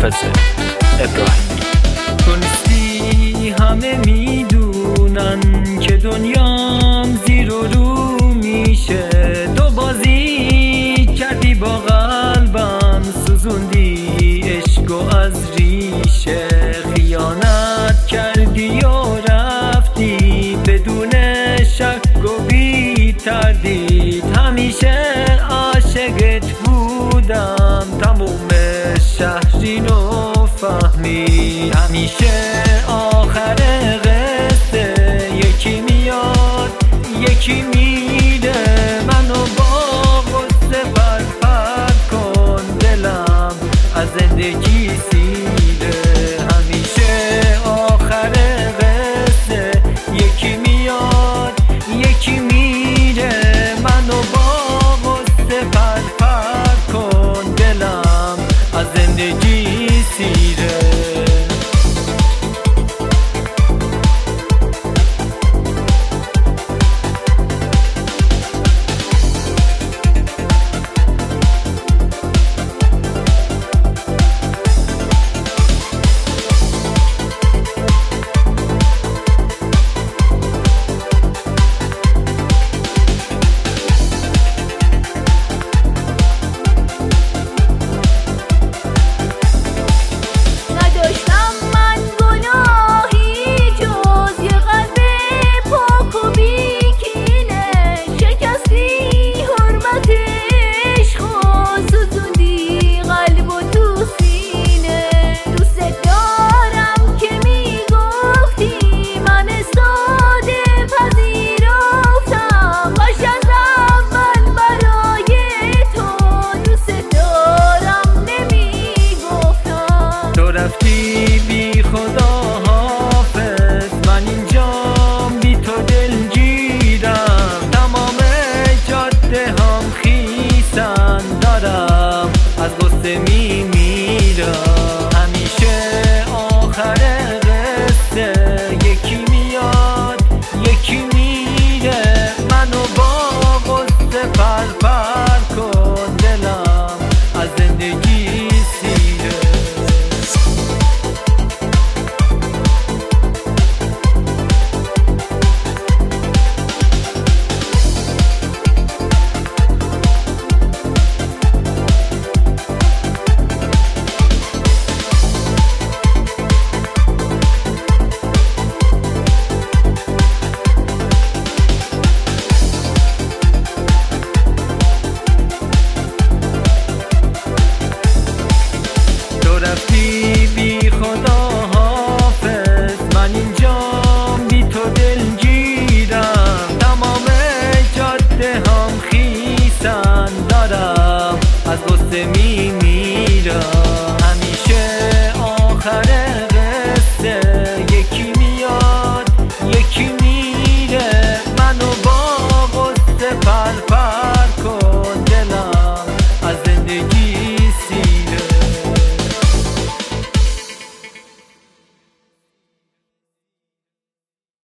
حافظ ابراهیمی. تونستی همه میدونن که دنیام زیر و رو میشه، تو بازی کردی با قلبم، سوزوندی عشق از ریشه، خیانت کردی و رفتی بدون شک و بی تردید، همیشه عاشقت بودم، تموم شهر اینو فهمی، همیشه آخر قصه یکی میاد یکی میره، منو با غصه پر کن، دلم از زندگی سیره، همیشه آخر قصه یکی میاد یکی میره، منو با غصه پر کن، دلم از زندگی سیره. رفتی